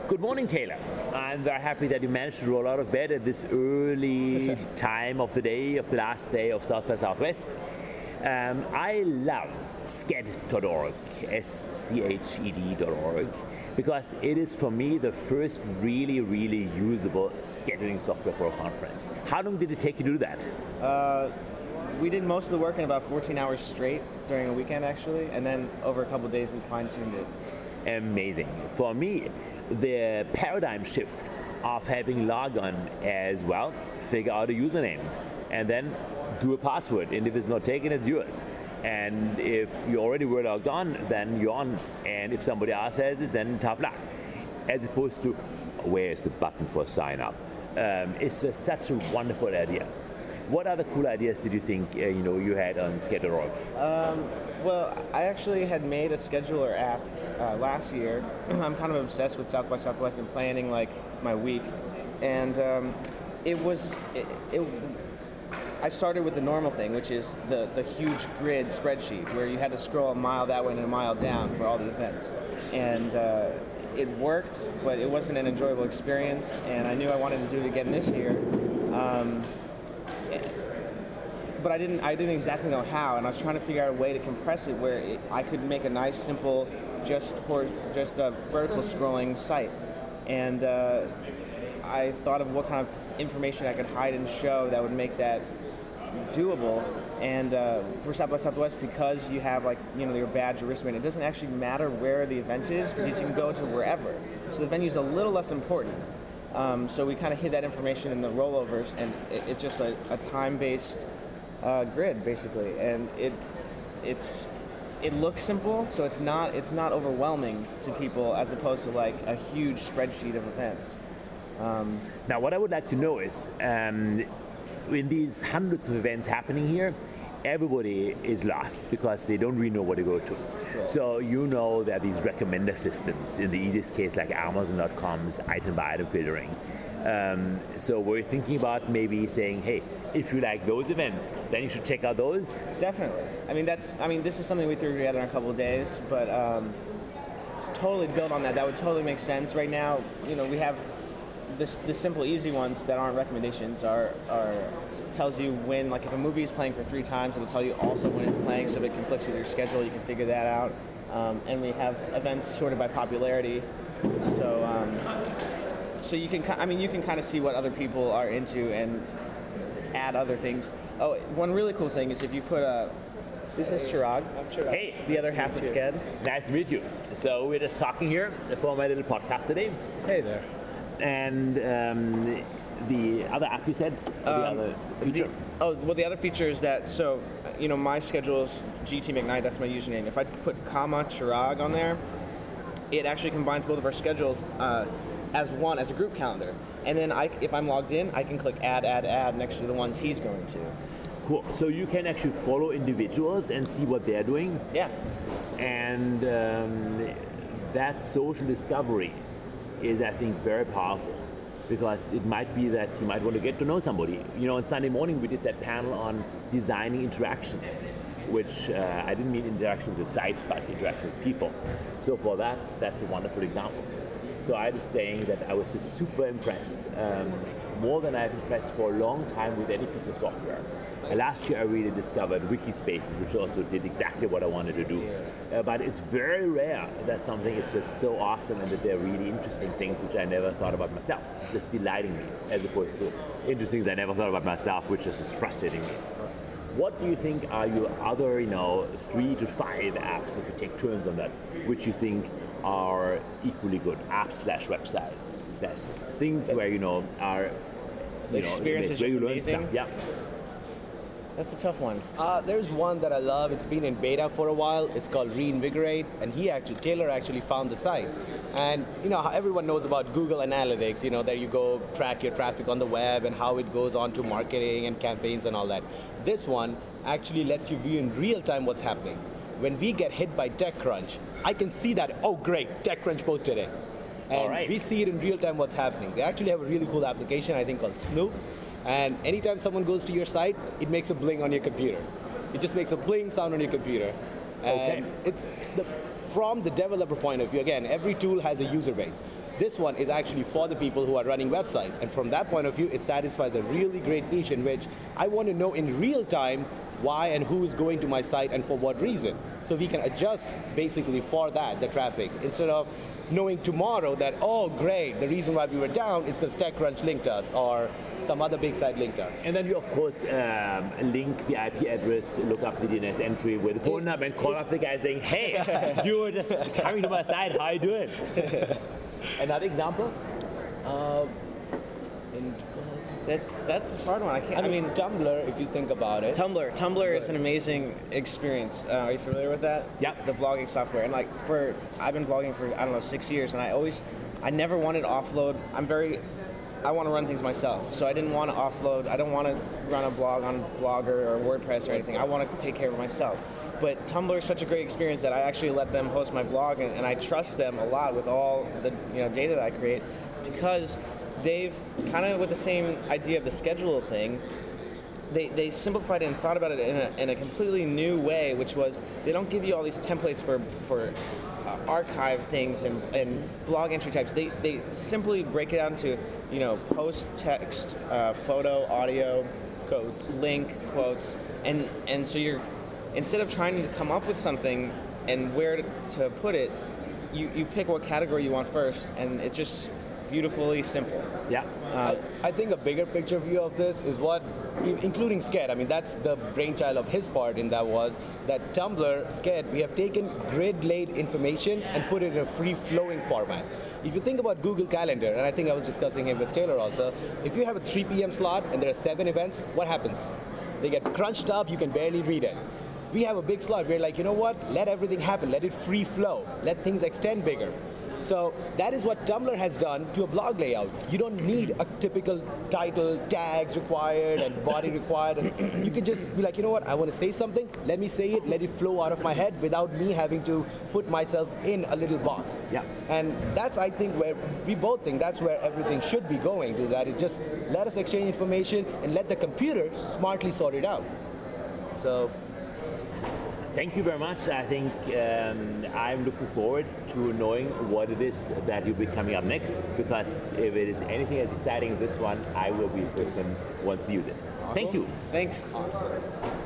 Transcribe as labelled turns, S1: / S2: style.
S1: Good morning, Taylor. I'm very happy that you managed to roll out of bed at this early time of the day, of the last day of South by Southwest. I love sched.org, sched.org, because it is for me the first really usable scheduling software for a conference. How long did it take you to do that?
S2: We did most of the work in about 14 hours straight during a weekend, actually, and then over a couple of days we fine-tuned it.
S1: Amazing. For me, the paradigm shift of having logon as well, figure out a username, and then do a password, and if it's not taken, it's yours. And if you already were logged on, then you're on, and if somebody else has it, then tough luck. As opposed to, where's the button for sign up? It's just such a wonderful idea. What other cool ideas did you think you had on Sched.org?
S2: Well, I actually had made a scheduler app last year. I'm kind of obsessed with South by Southwest and planning like my week, and I started with the normal thing, which is the huge grid spreadsheet where you had to scroll a mile that way and a mile down for all the events, and it worked, but it wasn't an enjoyable experience, and I knew I wanted to do it again this year. But I didn't exactly know how, and I was trying to figure out a way to compress it where I could make a nice, simple, just a vertical scrolling site. And I thought of what kind of information I could hide and show that would make that doable. And for South by Southwest, because you have your badge or wristband, it doesn't actually matter where the event is because you can go to wherever. So the venue's a little less important. So we kind of hid that information in the rollovers, and it's just a time-based grid basically, and it looks simple, so it's not overwhelming to people as opposed to like a huge spreadsheet of events.
S1: Now, what I would like to know is, in these hundreds of events happening here, everybody is lost because they don't really know where to go to.
S2: Sure.
S1: So there are these recommender systems, in the easiest case like Amazon.com's item by item filtering. So we're thinking about maybe saying, hey, if you like those events, then you should check out those.
S2: Definitely. This is something we threw together in a couple of days, but to totally build on that would totally make sense. Right now, we have the simple, easy ones that aren't recommendations are tells you when, like if a movie is playing for 3 times, it'll tell you also when it's playing, so if it conflicts with your schedule, you can figure that out. And we have events sorted by popularity, so you can kind of see what other people are into and add other things. Oh, one really cool thing is if you put this is Chirag.
S3: I'm Chirag.
S1: Hey,
S2: the other half of Sched.
S1: Nice to meet you. So we're just talking here for my little podcast today.
S3: Hey there.
S1: And the other app you said, the other feature.
S2: The other feature is that my schedule is GT McKnight. That's my username. If I put comma Chirag on there, it actually combines both of our schedules as a group calendar. And then if I'm logged in, I can click add next to the ones he's going to.
S1: Cool. So you can actually follow individuals and see what they're doing.
S2: Yeah. And
S1: that social discovery is, I think, very powerful, because it might be that you might want to get to know somebody. On Sunday morning we did that panel on designing interactions, which I didn't mean interaction with the site, but interaction with people. So for that's a wonderful example. So I was saying that I was just super impressed, more than I've impressed for a long time with any piece of software. Last year I really discovered Wikispaces, which also did exactly what I wanted to do. But it's very rare that something is just so awesome and that they're really interesting things which I never thought about myself, just delighting me, as opposed to interesting things I never thought about myself, which just is frustrating me. What do you think are your other, 3 to 5 apps, if you take turns on that, which you think are equally good? Apps/websites / things where are
S2: the experience is
S1: where you
S2: just
S1: learn
S2: amazing.
S1: stuff. Yeah.
S2: That's a tough one.
S3: There's one that I love. It's been in beta for a while. It's called Reinvigorate, and Taylor actually found the site. And how everyone knows about Google Analytics. There you go, track your traffic on the web and how it goes on to marketing and campaigns and all that. This one actually lets you view in real time what's happening. When we get hit by TechCrunch, I can see that. Oh, great! TechCrunch posted it, and we see it in real time what's happening. They actually have a really cool application, I think, called Snoop. And anytime someone goes to your site, it makes a bling on your computer. It just makes a bling sound on your computer. And
S1: Okay.
S3: from the developer point of view, again, every tool has a user base. This one is actually for the people who are running websites. And from that point of view, it satisfies a really great niche in which I want to know in real time why and who is going to my site and for what reason. So we can adjust basically for that, the traffic, instead of knowing tomorrow that, oh great, the reason why we were down is because TechCrunch linked us or some other big site linked us.
S1: And then you, of course, link the IP address, look up the DNS entry with the phone number and call up the guy saying, hey, you were just coming to my site, how you doing? Another example?
S2: That's a hard one.
S3: I mean, Tumblr, if you think about it.
S2: Tumblr is an amazing experience. Are you familiar with that?
S1: Yep.
S2: The blogging software. And I've been blogging for, I don't know, 6 years, and I never wanted to offload. I want to run things myself. So I didn't want to offload. I don't want to run a blog on Blogger or WordPress or anything. I want to take care of it myself. But Tumblr is such a great experience that I actually let them host my blog, and I trust them a lot with all the data that I create, because they've kind of, with the same idea of the schedule thing, they simplified it and thought about it in a completely new way, which was they don't give you all these templates for archive things and blog entry types. They simply break it down to post, text, photo, audio, quotes, link, quotes, and so you're, instead of trying to come up with something and where to put it, you pick what category you want first, and it's just beautifully simple.
S1: Yeah.
S3: I think a bigger picture view of this is what, including Sked, I mean, that's the brainchild of his part in that was that Tumblr, Sked, we have taken grid-laid information and put it in a free-flowing format. If you think about Google Calendar, and I think I was discussing it with Taylor also, if you have a 3 p.m. slot and there are 7 events, what happens? They get crunched up, you can barely read it. We have a big slot, we're like, you know what, let everything happen, let it free flow, let things extend bigger. So that is what Tumblr has done to a blog layout. You don't need a typical title, tags required and body required. And you can just be like, you know what, I want to say something, let me say it, let it flow out of my head without me having to put myself in a little box.
S1: Yeah.
S3: And that's, I think, where we both think that's where everything should be going to. That is just let us exchange information and let the computer smartly sort it out. So.
S1: Thank you very much. I think I'm looking forward to knowing what it is that you'll be coming up next, because if it is anything as exciting as this one, I will be the person who wants to use it.
S2: Awesome.
S1: Thank you.
S2: Thanks.
S3: Awesome.